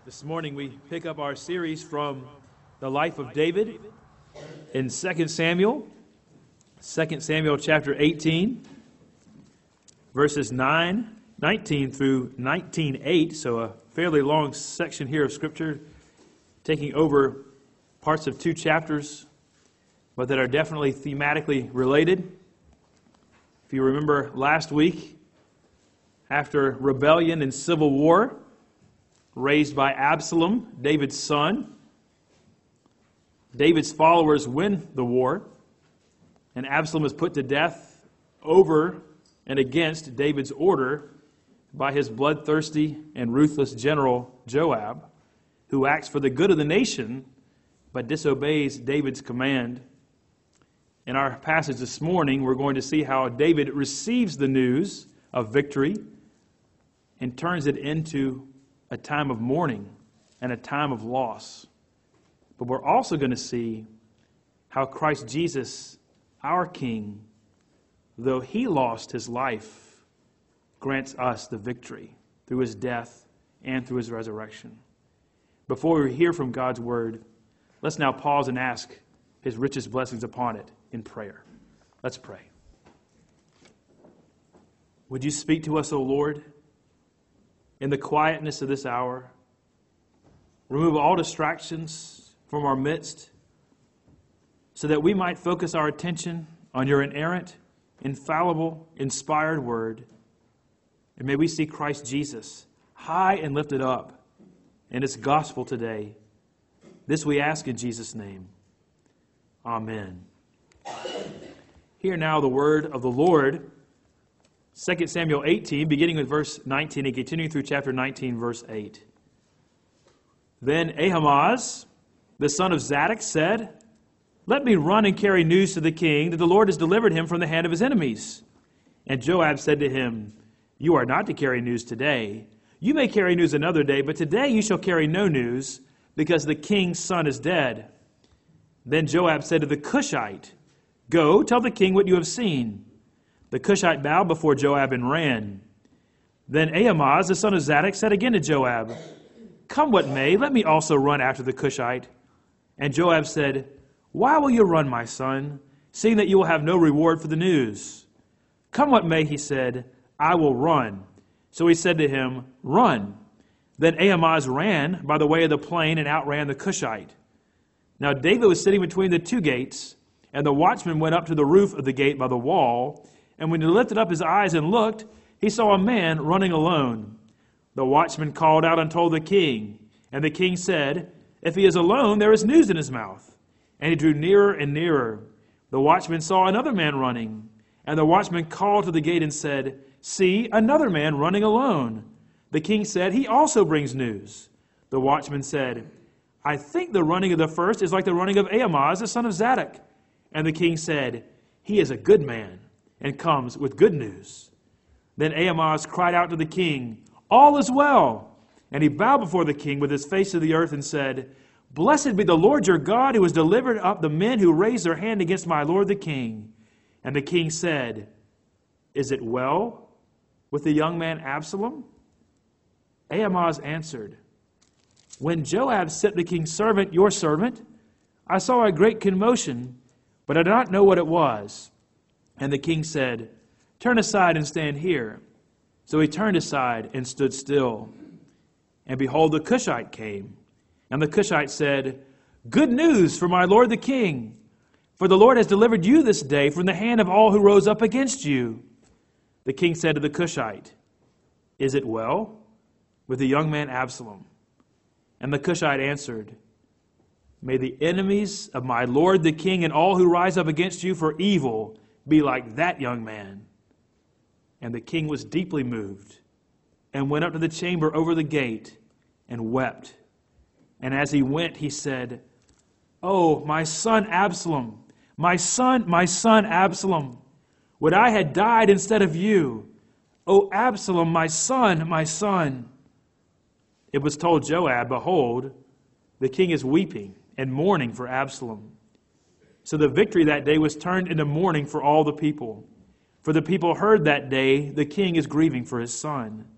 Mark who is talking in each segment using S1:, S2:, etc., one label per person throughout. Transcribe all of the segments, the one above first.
S1: This morning we pick up our series from the life of David in 2 Samuel chapter 18, verses 19 through 19:8, so a fairly long section here of Scripture, taking over parts of two chapters, but that are definitely thematically related. If you remember last week, after rebellion and civil war, raised by Absalom, David's son, David's followers win the war, and Absalom is put to death over and against David's order by his bloodthirsty and ruthless general Joab, who acts for the good of the nation but disobeys David's command. In our passage this morning, we're going to see how David receives the news of victory and turns it into a time of mourning and a time of loss. But we're also going to see how Christ Jesus, our King, though he lost his life, grants us the victory through his death and through his resurrection. Before we hear from God's word, let's now pause and ask his richest blessings upon it in prayer. Let's pray. Would you speak to us, O Lord, in the quietness of this hour? Remove all distractions from our midst so that we might focus our attention on your inerrant, infallible, inspired word. And may we see Christ Jesus high and lifted up in his gospel today. This we ask in Jesus' name. Amen. Hear now the word of the Lord. 2 Samuel 18, beginning with verse 19 and continuing through chapter 19, verse 8. Then Ahimaaz, the son of Zadok, said, "Let me run and carry news to the king that the Lord has delivered him from the hand of his enemies." And Joab said to him, "You are not to carry news today. You may carry news another day, but today you shall carry no news, because the king's son is dead." Then Joab said to the Cushite, "Go, tell the king what you have seen." The Cushite bowed before Joab and ran. Then Ahimaaz, the son of Zadok, said again to Joab, "Come what may, let me also run after the Cushite." And Joab said, "Why will you run, my son, seeing that you will have no reward for the news?" "Come what may," he said, "I will run." So he said to him, "Run." Then Ahimaaz ran by the way of the plain and outran the Cushite. Now David was sitting between the two gates, and the watchman went up to the roof of the gate by the wall. And when he lifted up his eyes and looked, he saw a man running alone. The watchman called out and told the king. And the king said, "If he is alone, there is news in his mouth." And he drew nearer and nearer. The watchman saw another man running. And the watchman called to the gate and said, "See, another man running alone." The king said, "He also brings news." The watchman said, "I think the running of the first is like the running of Ahimaaz, the son of Zadok." And the king said, "He is a good man, and comes with good news." Then Ahimaaz cried out to the king, "All is well." And he bowed before the king with his face to the earth and said, "Blessed be the Lord your God, who has delivered up the men who raised their hand against my lord the king." And the king said, "Is it well with the young man Absalom?" Ahimaaz answered, "When Joab sent the king's servant, your servant, I saw a great commotion, but I did not know what it was." And the king said, "Turn aside and stand here." So he turned aside and stood still. And behold, the Cushite came. And the Cushite said, "Good news for my lord the king, for the Lord has delivered you this day from the hand of all who rose up against you." The king said to the Cushite, "Is it well with the young man Absalom?" And the Cushite answered, "May the enemies of my lord the king and all who rise up against you for evil be like that young man." And the king was deeply moved and went up to the chamber over the gate and wept. And as he went, he said, "Oh, my son Absalom, my son Absalom, would I had died instead of you. Oh, Absalom, my son, my son." It was told Joab, "Behold, the king is weeping and mourning for Absalom." So the victory that day was turned into mourning for all the people. For the people heard that day the king is grieving for his son.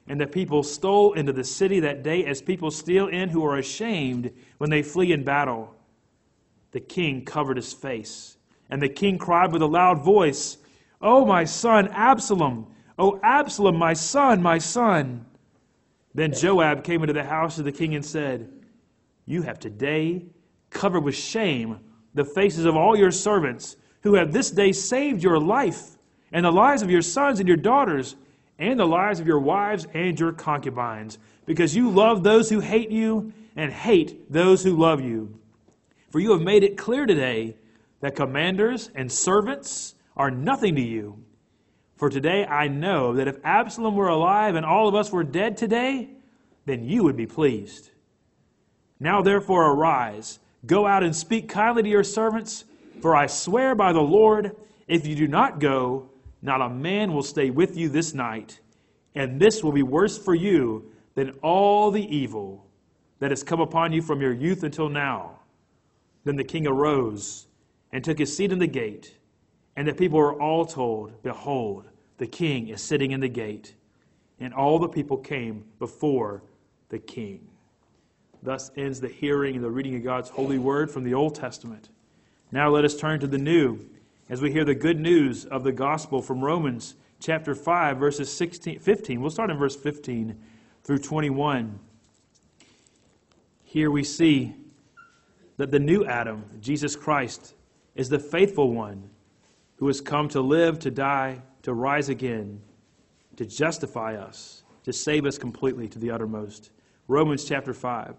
S1: And the people stole into the city that day as people steal in who are ashamed when they flee in battle. The king covered his face, and the king cried with a loud voice, "Oh, my son, Absalom! Oh, Absalom, my son, my son!" Then Joab came into the house of the king and said, "You have today covered with shame the faces of all your servants who have this day saved your life and the lives of your sons and your daughters and the lives of your wives and your concubines, because you love those who hate you and hate those who love you. For you have made it clear today that commanders and servants are nothing to you. For today I know that if Absalom were alive and all of us were dead today, then you would be pleased. Now therefore arise, go out and speak kindly to your servants, for I swear by the Lord, if you do not go, not a man will stay with you this night, and this will be worse for you than all the evil that has come upon you from your youth until now." Then the king arose and took his seat in the gate, and the people were all told, "Behold, the king is sitting in the gate." And all the people came before the king. Thus ends the hearing and the reading of God's holy word from the Old Testament. Now let us turn to the New as we hear the good news of the gospel from Romans chapter 5, verses 15. We'll start in verse 15 through 21. Here we see that the new Adam, Jesus Christ, is the faithful one who has come to live, to die, to rise again, to justify us, to save us completely to the uttermost. Romans chapter 5.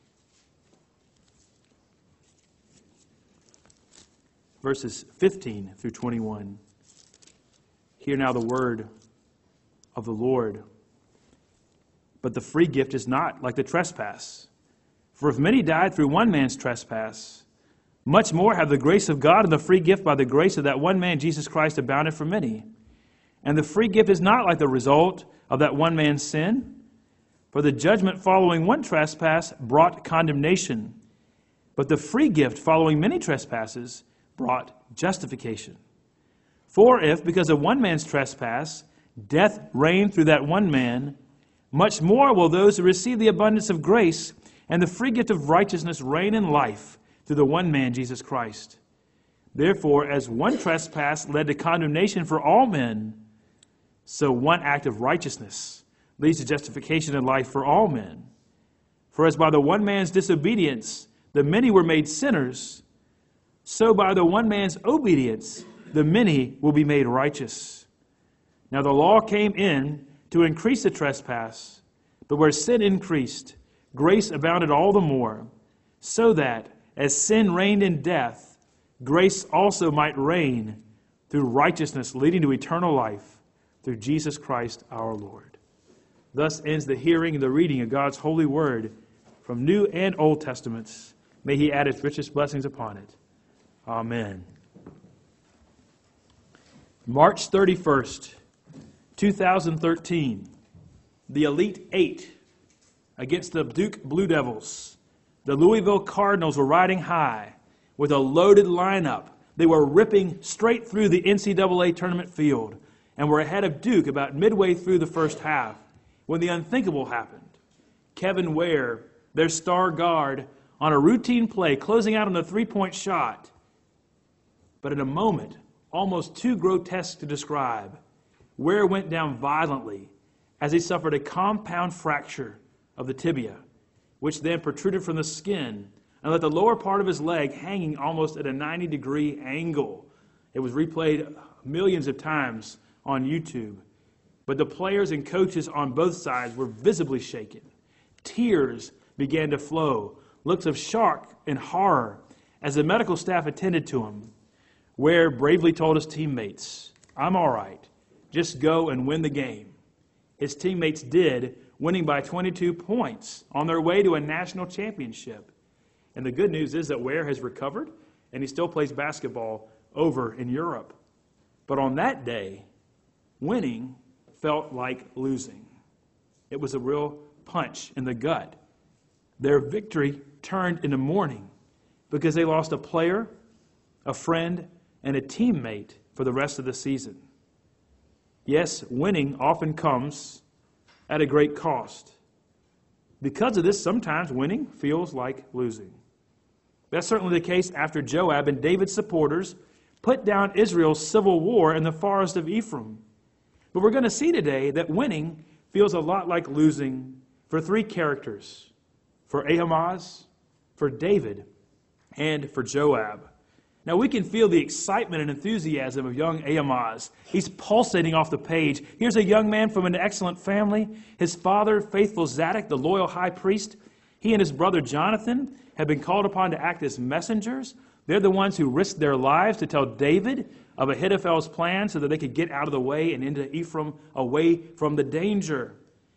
S1: Verses 15 through 21. Hear now the word of the Lord. But the free gift is not like the trespass. For if many died through one man's trespass, much more have the grace of God and the free gift by the grace of that one man, Jesus Christ, abounded for many. And the free gift is not like the result of that one man's sin. For the judgment following one trespass brought condemnation, but the free gift following many trespasses brought justification. For if, because of one man's trespass, death reigned through that one man, much more will those who receive the abundance of grace and the free gift of righteousness reign in life through the one man, Jesus Christ. Therefore, as one trespass led to condemnation for all men, so one act of righteousness leads to justification in life for all men. For as by the one man's disobedience the many were made sinners, so by the one man's obedience the many will be made righteous. Now the law came in to increase the trespass, but where sin increased, grace abounded all the more, so that, as sin reigned in death, grace also might reign through righteousness leading to eternal life through Jesus Christ our Lord. Thus ends the hearing and the reading of God's holy word from New and Old Testaments. May He add His richest blessings upon it. Amen. March 31st, 2013, the Elite Eight against the Duke Blue Devils. The Louisville Cardinals were riding high with a loaded lineup. They were ripping straight through the NCAA tournament field and were ahead of Duke about midway through the first half when the unthinkable happened. Kevin Ware, their star guard, on a routine play, closing out on a three-point shot. But in a moment, almost too grotesque to describe, Ware went down violently as he suffered a compound fracture of the tibia, which then protruded from the skin and left the lower part of his leg hanging almost at a 90-degree angle. It was replayed millions of times on YouTube. But the players and coaches on both sides were visibly shaken. Tears began to flow, looks of shock and horror as the medical staff attended to him. Ware bravely told his teammates, "I'm all right. Just go and win the game." His teammates did, winning by 22 points on their way to a national championship. And the good news is that Ware has recovered, and he still plays basketball over in Europe. But on that day, winning felt like losing. It was a real punch in the gut. Their victory turned into mourning because they lost a player, a friend, and a teammate for the rest of the season. Yes, winning often comes at a great cost. Because of this, sometimes winning feels like losing. That's certainly the case after Joab and David's supporters put down Israel's civil war in the forest of Ephraim. But we're going to see today that winning feels a lot like losing for three characters: for Ahimaaz, for David, and for Joab. Now we can feel the excitement and enthusiasm of young Ahimaaz. He's pulsating off the page. Here's a young man from an excellent family. His father, faithful Zadok, the loyal high priest, he and his brother Jonathan have been called upon to act as messengers. They're the ones who risked their lives to tell David of Ahithophel's plan so that they could get out of the way and into Ephraim, away from the danger.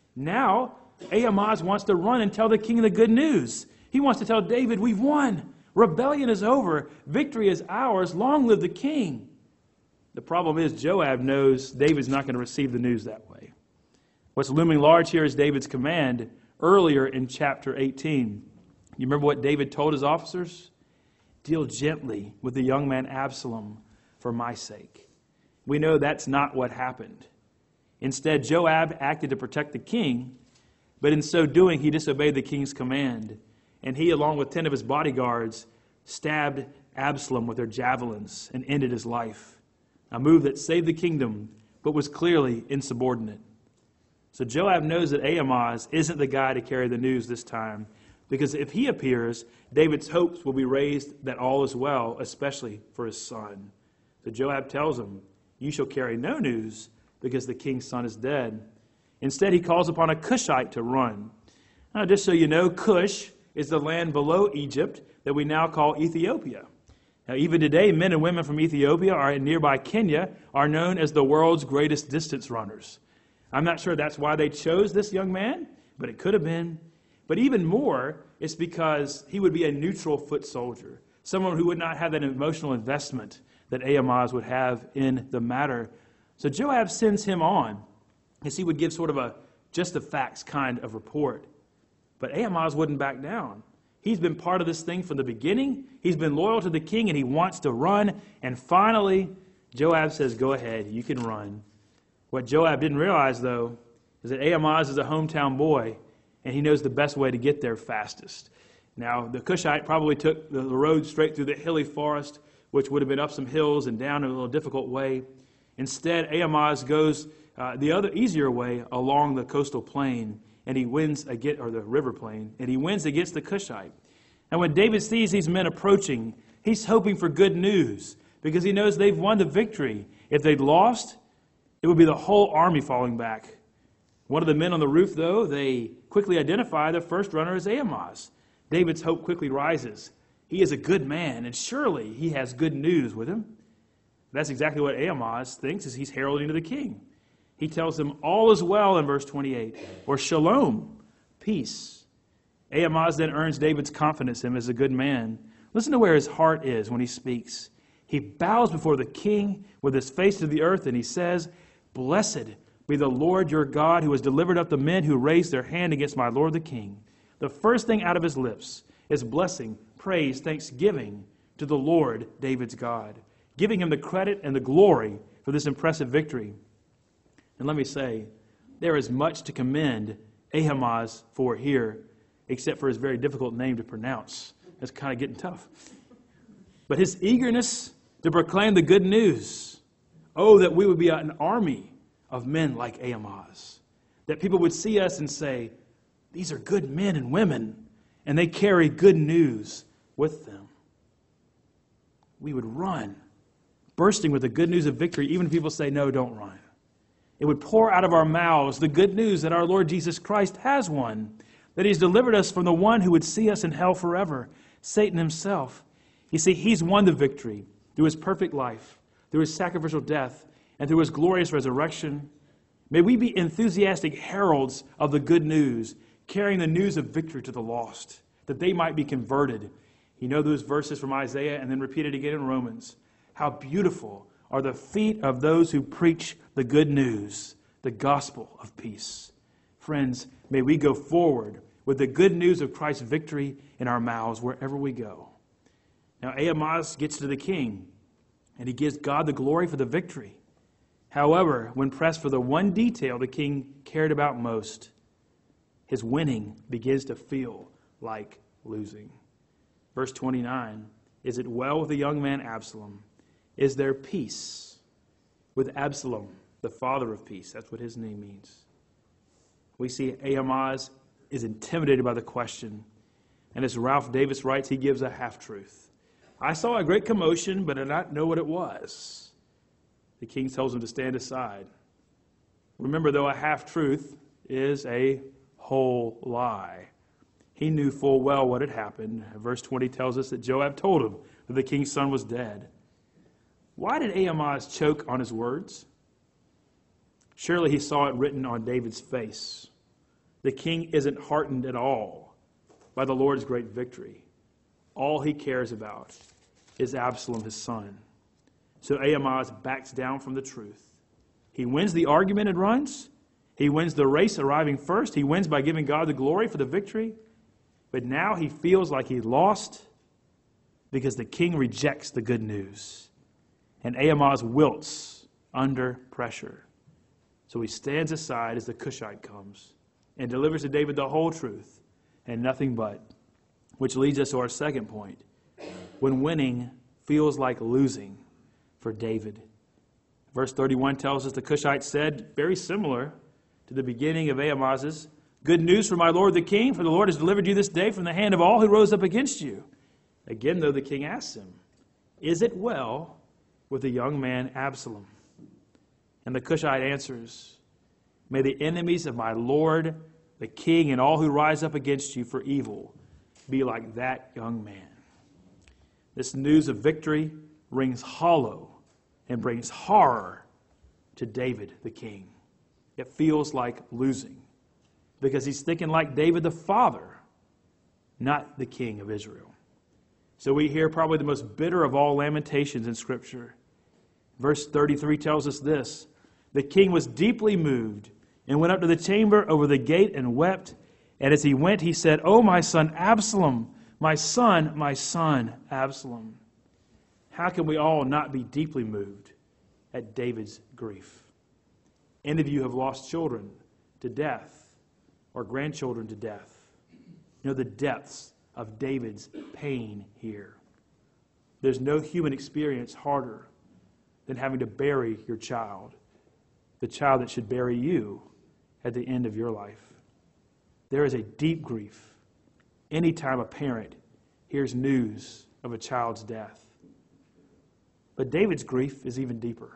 S1: Now, Ahimaaz wants to run and tell the king the good news. He wants to tell David, we've won. Rebellion is over. Victory is ours. Long live the king. The problem is Joab knows David's not going to receive the news that way. What's looming large here is David's command earlier in chapter 18. You remember what David told his officers? Deal gently with the young man Absalom for my sake. We know that's not what happened. Instead, Joab acted to protect the king, but in so doing, he disobeyed the king's command. And he, along with 10 of his bodyguards, stabbed Absalom with their javelins and ended his life. A move that saved the kingdom, but was clearly insubordinate. So Joab knows that Ahimaaz isn't the guy to carry the news this time, because if he appears, David's hopes will be raised that all is well, especially for his son. So Joab tells him, you shall carry no news, because the king's son is dead. Instead, he calls upon a Cushite to run. Now, just so you know, Cush is the land below Egypt that we now call Ethiopia. Now, even today, men and women from Ethiopia or in nearby Kenya are known as the world's greatest distance runners. I'm not sure that's why they chose this young man, but it could have been. But even more, it's because he would be a neutral foot soldier, someone who would not have that emotional investment that Ahimaaz would have in the matter. So Joab sends him on, as he would give sort of a just the facts kind of report. But Ahimaaz wouldn't back down. He's been part of this thing from the beginning. He's been loyal to the king, and he wants to run. And finally, Joab says, go ahead, you can run. What Joab didn't realize, though, is that Ahimaaz is a hometown boy, and he knows the best way to get there fastest. Now, the Cushite probably took the road straight through the hilly forest, which would have been up some hills and down in a little difficult way. Instead, Ahimaaz goes the other easier way along the coastal plain, and he wins or the river plain, and he wins against the Cushite. And when David sees these men approaching, he's hoping for good news, because he knows they've won the victory. If they'd lost, it would be the whole army falling back. One of the men on the roof, though, they quickly identify the first runner as Ahimaaz. David's hope quickly rises. He is a good man, and surely he has good news with him. That's exactly what Ahimaaz thinks as he's heralding to the king. He tells him all is well in verse 28, or shalom, peace. Ahimaaz then earns David's confidence in him as a good man. Listen to where his heart is when he speaks. He bows before the king with his face to the earth, and he says, blessed be the Lord your God, who has delivered up the men who raised their hand against my lord the king. The first thing out of his lips is blessing, praise, thanksgiving to the Lord, David's God, giving him the credit and the glory for this impressive victory. And let me say, there is much to commend Ahimaaz for here, except for his very difficult name to pronounce. That's kind of getting tough. But his eagerness to proclaim the good news. Oh, that we would be an army of men like Ahimaaz. That people would see us and say, these are good men and women, and they carry good news with them. We would run, bursting with the good news of victory, even if people say, no, don't run. It would pour out of our mouths the good news that our Lord Jesus Christ has won, that he's delivered us from the one who would see us in hell forever, Satan himself. You see, he's won the victory through his perfect life, through his sacrificial death, and through his glorious resurrection. May we be enthusiastic heralds of the good news, carrying the news of victory to the lost, that they might be converted. You know those verses from Isaiah and then repeated again in Romans. How beautiful are the feet of those who preach the good news, the gospel of peace. Friends, may we go forward with the good news of Christ's victory in our mouths wherever we go. Now Ahimaaz gets to the king, and he gives God the glory for the victory. However, when pressed for the one detail the king cared about most, his winning begins to feel like losing. Verse 29, is it well with the young man Absalom? Is there peace with Absalom, the father of peace? That's what his name means. We see Ahimaaz is intimidated by the question. And as Ralph Davis writes, he gives a half-truth. I saw a great commotion, but I did not know what it was. The king tells him to stand aside. Remember, though, a half-truth is a whole lie. He knew full well what had happened. Verse 20 tells us that Joab told him that the king's son was dead. Why did Ahimaaz choke on his words? Surely he saw it written on David's face. The king isn't heartened at all by the Lord's great victory. All he cares about is Absalom, his son. So Ahimaaz backs down from the truth. He wins the argument and runs. He wins the race, arriving first. He wins by giving God the glory for the victory. But now he feels like he lost because the king rejects the good news. And Ahimaaz wilts under pressure. So he stands aside as the Cushite comes and delivers to David the whole truth and nothing but. Which leads us to our second point. When winning feels like losing for David. Verse 31 tells us the Cushite said, very similar to the beginning of Ahimaaz's, good news for my lord the king, for the Lord has delivered you this day from the hand of all who rose up against you. Again, though, the king asks him, is it well with the young man Absalom? And the Cushite answers, may the enemies of my lord the king and all who rise up against you for evil be like that young man. This news of victory rings hollow and brings horror to David the king. It feels like losing because he's thinking like David the father, not the king of Israel. So we hear probably the most bitter of all lamentations in Scripture. Verse 33 tells us this, the king was deeply moved and went up to the chamber over the gate and wept. And as he went, he said, oh, my son Absalom, my son, Absalom. How can we all not be deeply moved at David's grief? Any of you have lost children to death or grandchildren to death. You know the depths of David's pain here. There's no human experience harder than having to bury your child, the child that should bury you at the end of your life. There is a deep grief anytime a parent hears news of a child's death. But David's grief is even deeper.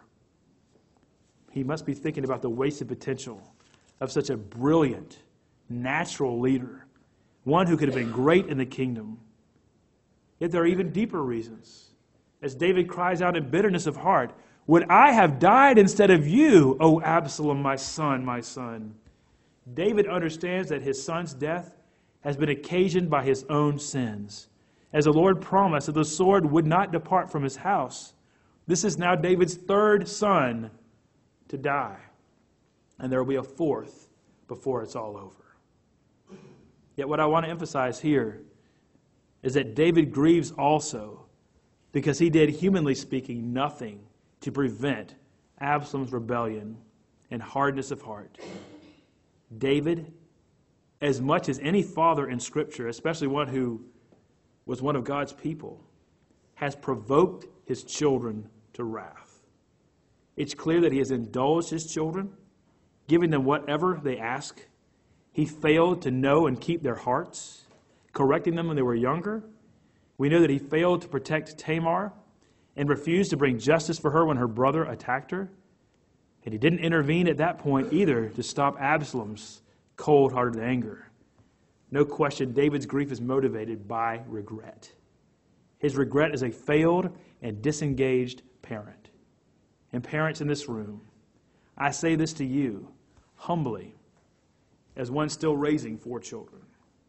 S1: He must be thinking about the wasted potential of such a brilliant, natural leader, one who could have been great in the kingdom. Yet there are even deeper reasons. As David cries out in bitterness of heart, would I have died instead of you, O Absalom, my son, my son? David understands that his son's death has been occasioned by his own sins. As the Lord promised that the sword would not depart from his house, this is now David's third son to die. And there will be a fourth before it's all over. Yet what I want to emphasize here is that David grieves also because he did, humanly speaking, nothing to prevent Absalom's rebellion and hardness of heart. David, as much as any father in Scripture, especially one who was one of God's people, has provoked his children to wrath. It's clear that he has indulged his children, giving them whatever they ask. He failed to know and keep their hearts, correcting them when they were younger. We know that he failed to protect Tamar and refused to bring justice for her when her brother attacked her. And he didn't intervene at that point either to stop Absalom's cold-hearted anger. No question, David's grief is motivated by regret. His regret is a failed and disengaged parent. And parents in this room, I say this to you humbly, as one still raising 4 children.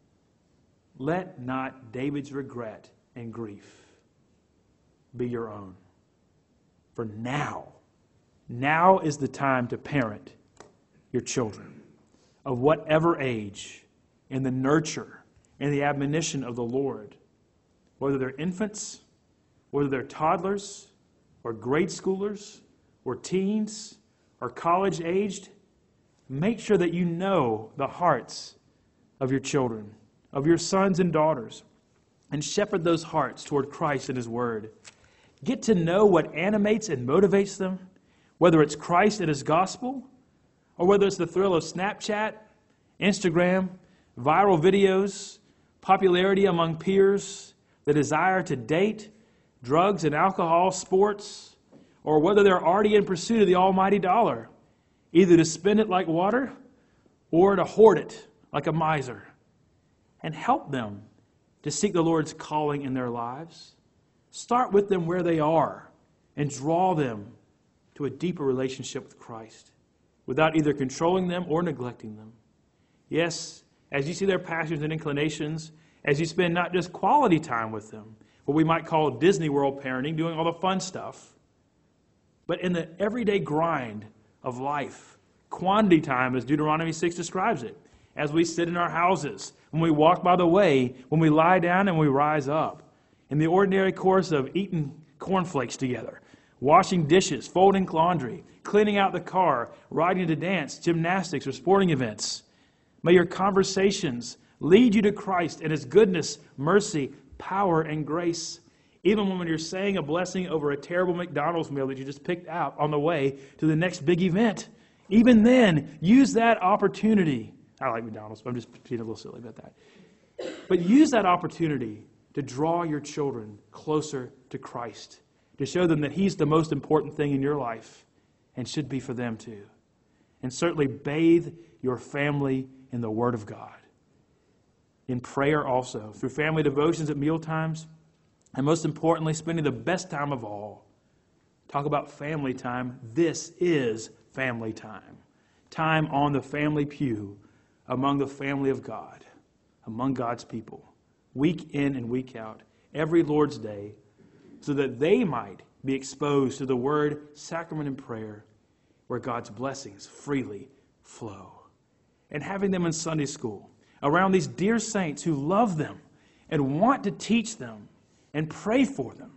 S1: Let not David's regret and grief be your own. For now is the time to parent your children of whatever age in the nurture and the admonition of the Lord. Whether they're infants, whether they're toddlers, or grade schoolers, or teens, or college-aged, make sure that you know the hearts of your children, of your sons and daughters, and shepherd those hearts toward Christ and His Word. Get to know what animates and motivates them, whether it's Christ and His gospel, or whether it's the thrill of Snapchat, Instagram, viral videos, popularity among peers, the desire to date, drugs and alcohol, sports, or whether they're already in pursuit of the almighty dollar, either to spend it like water or to hoard it like a miser. And help them to seek the Lord's calling in their lives. Start with them where they are and draw them to a deeper relationship with Christ without either controlling them or neglecting them. Yes, as you see their passions and inclinations, as you spend not just quality time with them, what we might call Disney World parenting, doing all the fun stuff, but in the everyday grind of life, quantity time, as Deuteronomy 6 describes it, as we sit in our houses, when we walk by the way, when we lie down and we rise up, in the ordinary course of eating cornflakes together, washing dishes, folding laundry, cleaning out the car, riding to dance, gymnastics, or sporting events. May your conversations lead you to Christ and His goodness, mercy, power, and grace. Even when you're saying a blessing over a terrible McDonald's meal that you just picked out on the way to the next big event. Even then, use that opportunity. I like McDonald's, but I'm just being a little silly about that. But use that opportunity to draw your children closer to Christ, to show them that He's the most important thing in your life and should be for them too. And certainly bathe your family in the Word of God. In prayer also, through family devotions at mealtimes, and most importantly, spending the best time of all. Talk about family time. This is family time. Time on the family pew among the family of God, among God's people, week in and week out, every Lord's Day, so that they might be exposed to the Word, sacrament, and prayer, where God's blessings freely flow. And having them in Sunday school, around these dear saints who love them and want to teach them and pray for them.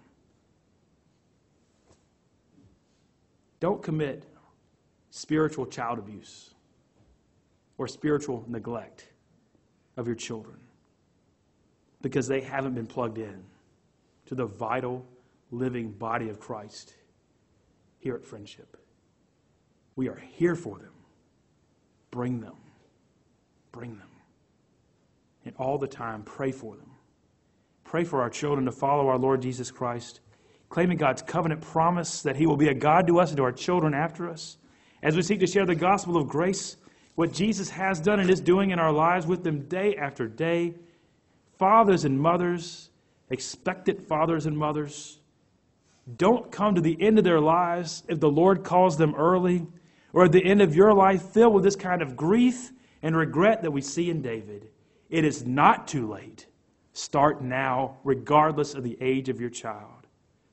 S1: Don't commit spiritual child abuse or spiritual neglect of your children because they haven't been plugged in to the vital, living body of Christ here at Friendship. We are here for them. Bring them. Bring them. And all the time, pray for them. Pray for our children to follow our Lord Jesus Christ, claiming God's covenant promise that He will be a God to us and to our children after us, as we seek to share the gospel of grace, what Jesus has done and is doing in our lives with them day after day. Fathers and mothers, expectant fathers and mothers, don't come to the end of their lives if the Lord calls them early, or at the end of your life filled with this kind of grief and regret that we see in David. It is not too late. Start now, regardless of the age of your child.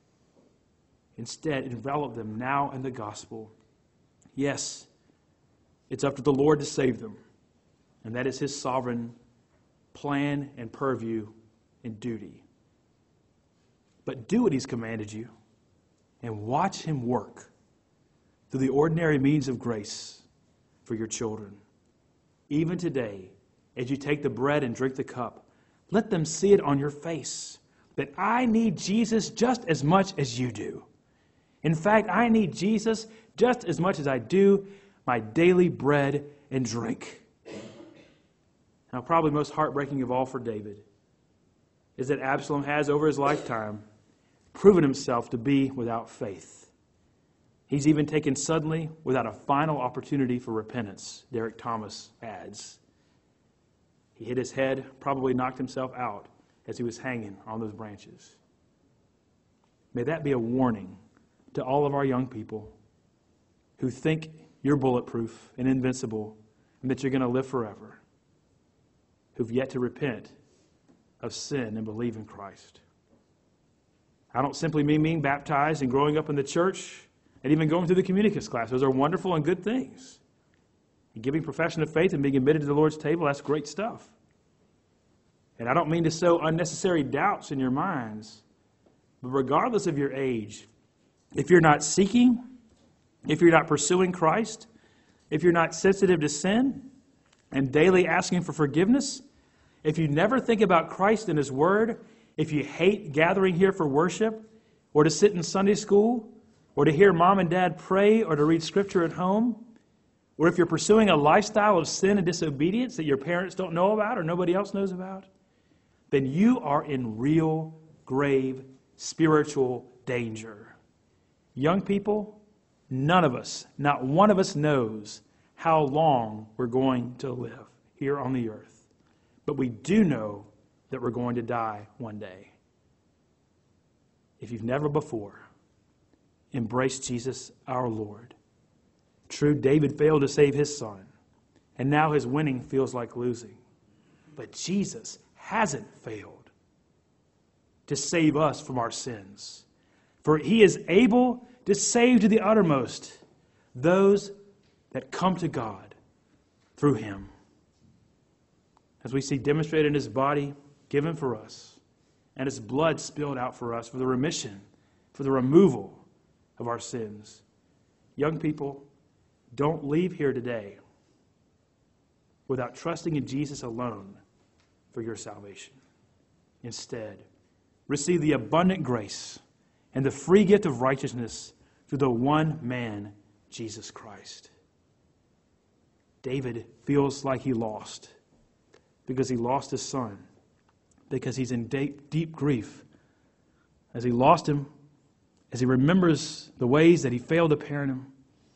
S1: Instead, envelop them now in the gospel. Yes, it's up to the Lord to save them, and that is His sovereign plan and purview and duty. But do what He's commanded you, and watch Him work through the ordinary means of grace for your children. Even today, as you take the bread and drink the cup, let them see it on your face that I need Jesus just as much as you do. In fact, I need Jesus just as much as I do my daily bread and drink. Now, probably most heartbreaking of all for David is that Absalom has, over his lifetime, proven himself to be without faith. He's even taken suddenly without a final opportunity for repentance, Derek Thomas adds. He hit his head, probably knocked himself out as he was hanging on those branches. May that be a warning to all of our young people who think you're bulletproof and invincible and that you're going to live forever, who've yet to repent of sin and believe in Christ. I don't simply mean being baptized and growing up in the church and even going through the communicus class. Those are wonderful and good things. And giving profession of faith and being admitted to the Lord's table, that's great stuff. And I don't mean to sow unnecessary doubts in your minds, but regardless of your age, if you're not seeking if you're not pursuing Christ, if you're not sensitive to sin and daily asking for forgiveness, if you never think about Christ and His Word, if you hate gathering here for worship or to sit in Sunday school or to hear mom and dad pray or to read Scripture at home, or if you're pursuing a lifestyle of sin and disobedience that your parents don't know about or nobody else knows about, then you are in real, grave, spiritual danger. Young people, none of us, not one of us knows how long we're going to live here on the earth. But we do know that we're going to die one day. If you've never before embraced Jesus our Lord, true, David failed to save his son, and now his winning feels like losing. But Jesus hasn't failed to save us from our sins. For He is able to save to the uttermost those that come to God through Him. As we see demonstrated in His body given for us, and His blood spilled out for us for the remission, for the removal of our sins. Young people, don't leave here today without trusting in Jesus alone for your salvation. Instead, receive the abundant grace and the free gift of righteousness through the one man, Jesus Christ. David feels like he lost because he lost his son, because he's in deep grief. As he lost him, as he remembers the ways that he failed to parent him,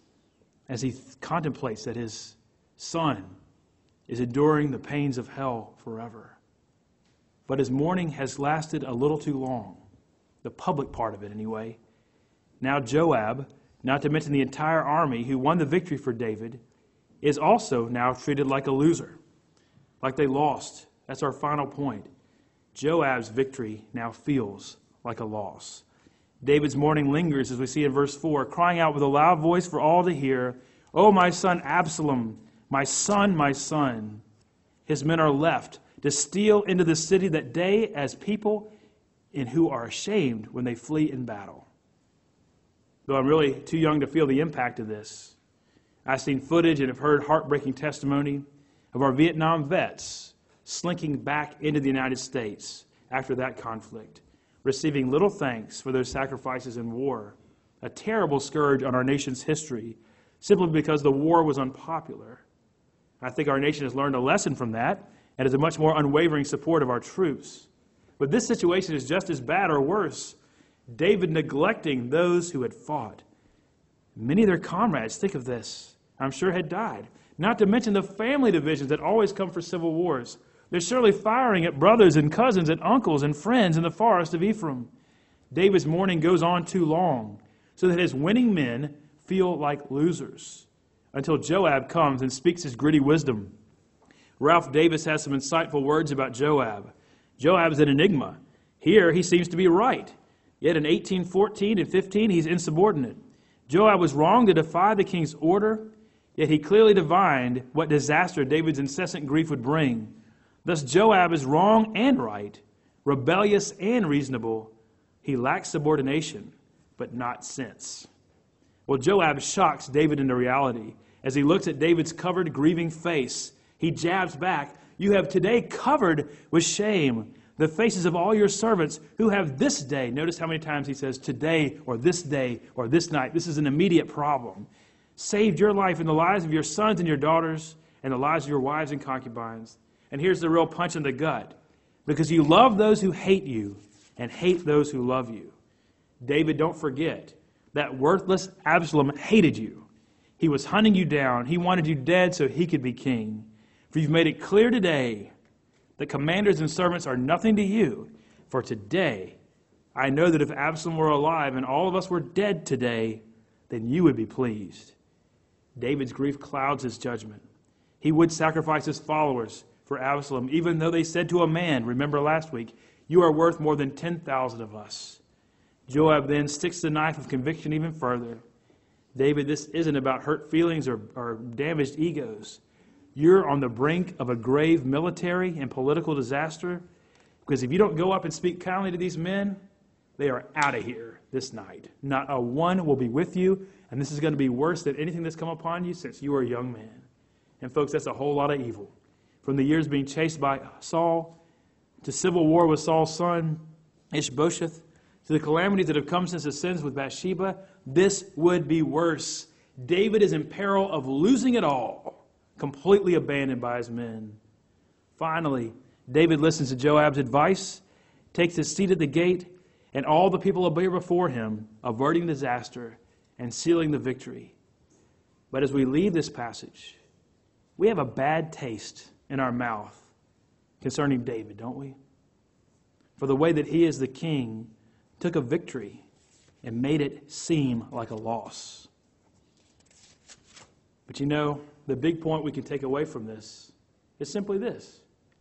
S1: as he contemplates that his son is enduring the pains of hell forever. But his mourning has lasted a little too long, the public part of it anyway. Now Joab, not to mention the entire army who won the victory for David, is also now treated like a loser, like they lost. That's our final point. Joab's victory now feels like a loss. David's mourning lingers, as we see in verse 4, crying out with a loud voice for all to hear, "O my son Absalom, my son, my son." His men are left to steal into the city that day as people in who are ashamed when they flee in battle. Though I'm really too young to feel the impact of this, I've seen footage and have heard heartbreaking testimony of our Vietnam vets slinking back into the United States after that conflict, receiving little thanks for their sacrifices in war, a terrible scourge on our nation's history, simply because the war was unpopular. I think our nation has learned a lesson from that and is a much more unwavering support of our troops. But this situation is just as bad or worse. David neglecting those who had fought. Many of their comrades, think of this, I'm sure had died. Not to mention the family divisions that always come for civil wars. They're surely firing at brothers and cousins and uncles and friends in the forest of Ephraim. David's mourning goes on too long, so that his winning men feel like losers, until Joab comes and speaks his gritty wisdom. Ralph Davis has some insightful words about Joab. Joab is an enigma. Here he seems to be right, yet in 18:14 and 15 he's insubordinate. Joab was wrong to defy the king's order, yet he clearly divined what disaster David's incessant grief would bring. Thus Joab is wrong and right, rebellious and reasonable. He lacks subordination, but not sense. Well, Joab shocks David into reality. As he looks at David's covered, grieving face, he jabs back, "You have today covered with shame the faces of all your servants who have this day," notice how many times he says today or this night. This is an immediate problem. "Saved your life and the lives of your sons and your daughters and the lives of your wives and concubines." And here's the real punch in the gut. "Because you love those who hate you and hate those who love you." David, don't forget that worthless Absalom hated you. He was hunting you down. He wanted you dead so he could be king. For you've made it clear today that commanders and servants are nothing to you. For today, I know that if Absalom were alive and all of us were dead today, then you would be pleased. David's grief clouds his judgment. He would sacrifice his followers for Absalom, even though they said to a man, remember last week, "You are worth more than 10,000 of us." Joab then sticks the knife of conviction even further. "David, this isn't about hurt feelings or damaged egos. You're on the brink of a grave military and political disaster, because if you don't go up and speak kindly to these men, they are out of here this night. Not a one will be with you, and this is going to be worse than anything that's come upon you since you were a young man. And folks, that's a whole lot of evil. From the years being chased by Saul, to civil war with Saul's son, Ishbosheth, to the calamities that have come since his sins with Bathsheba, this would be worse. David is in peril of losing it all, completely abandoned by his men. Finally, David listens to Joab's advice, takes his seat at the gate, and all the people appear before him, averting disaster and sealing the victory. But as we leave this passage, we have a bad taste in our mouth concerning David, don't we? For the way that he as the king took a victory and made it seem like a loss. But you know, the big point we can take away from this is simply this.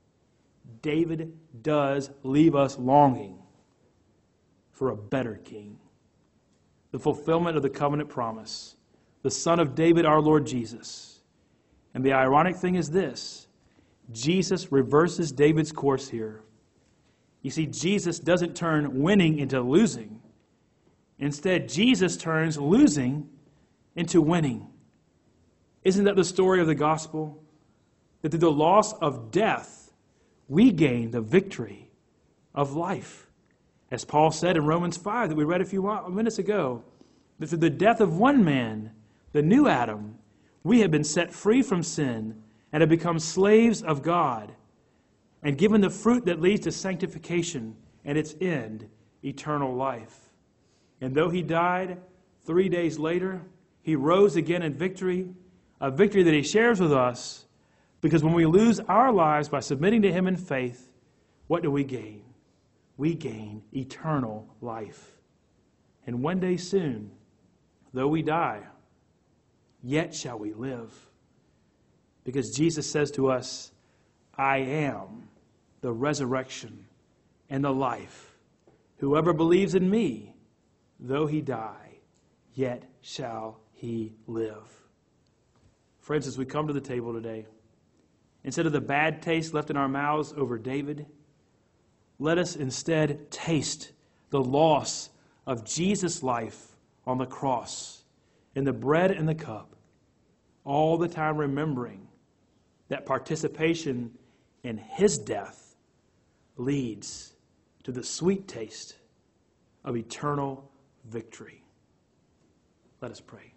S1: David does leave us longing for a better king. The fulfillment of the covenant promise. The Son of David, our Lord Jesus. And the ironic thing is this. Jesus reverses David's course here. You see, Jesus doesn't turn winning into losing. Instead, Jesus turns losing into winning. Isn't that the story of the gospel? That through the loss of death, we gain the victory of life. As Paul said in Romans 5 that we read a few minutes ago, that through the death of one man, the new Adam, we have been set free from sin and have become slaves of God and given the fruit that leads to sanctification and its end, eternal life. And though he died, 3 days later, he rose again in victory, a victory that he shares with us, because when we lose our lives by submitting to him in faith, what do we gain? We gain eternal life. And one day soon, though we die, yet shall we live. Because Jesus says to us, I am the resurrection and the life. Whoever believes in me, though he die, yet shall he live. Friends, as we come to the table today, instead of the bad taste left in our mouths over David, let us instead taste the loss of Jesus' life on the cross in the bread and the cup, all the time remembering that participation in his death leads to the sweet taste of eternal victory. Let us pray.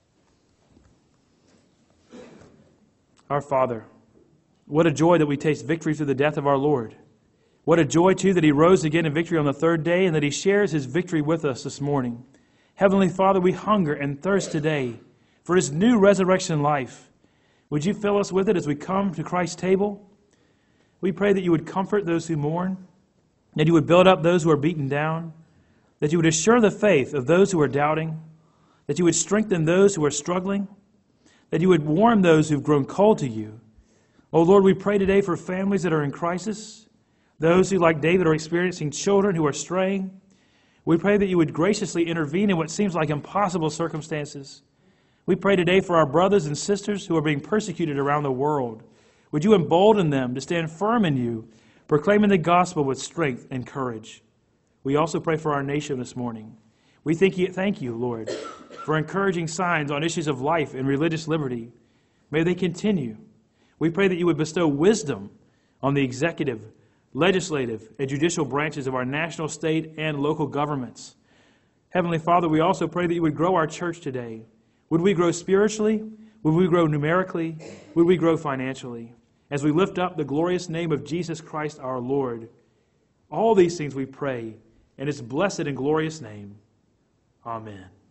S1: Our Father, what a joy that we taste victory through the death of our Lord. What a joy, too, that he rose again in victory on the third day and that he shares his victory with us this morning. Heavenly Father, we hunger and thirst today for his new resurrection life. Would you fill us with it as we come to Christ's table? We pray that you would comfort those who mourn, that you would build up those who are beaten down, that you would assure the faith of those who are doubting, that you would strengthen those who are struggling, that you would warm those who've grown cold to you. Oh Lord, we pray today for families that are in crisis, those who, like David, are experiencing children who are straying. We pray that you would graciously intervene in what seems like impossible circumstances. We pray today for our brothers and sisters who are being persecuted around the world. Would you embolden them to stand firm in you, proclaiming the gospel with strength and courage. We also pray for our nation this morning. We thank you, Lord, for encouraging signs on issues of life and religious liberty. May they continue. We pray that you would bestow wisdom on the executive, legislative, and judicial branches of our national, state, and local governments. Heavenly Father, we also pray that you would grow our church today. Would we grow spiritually? Would we grow numerically? Would we grow financially? As we lift up the glorious name of Jesus Christ our Lord. All these things we pray in his blessed and glorious name. Amen.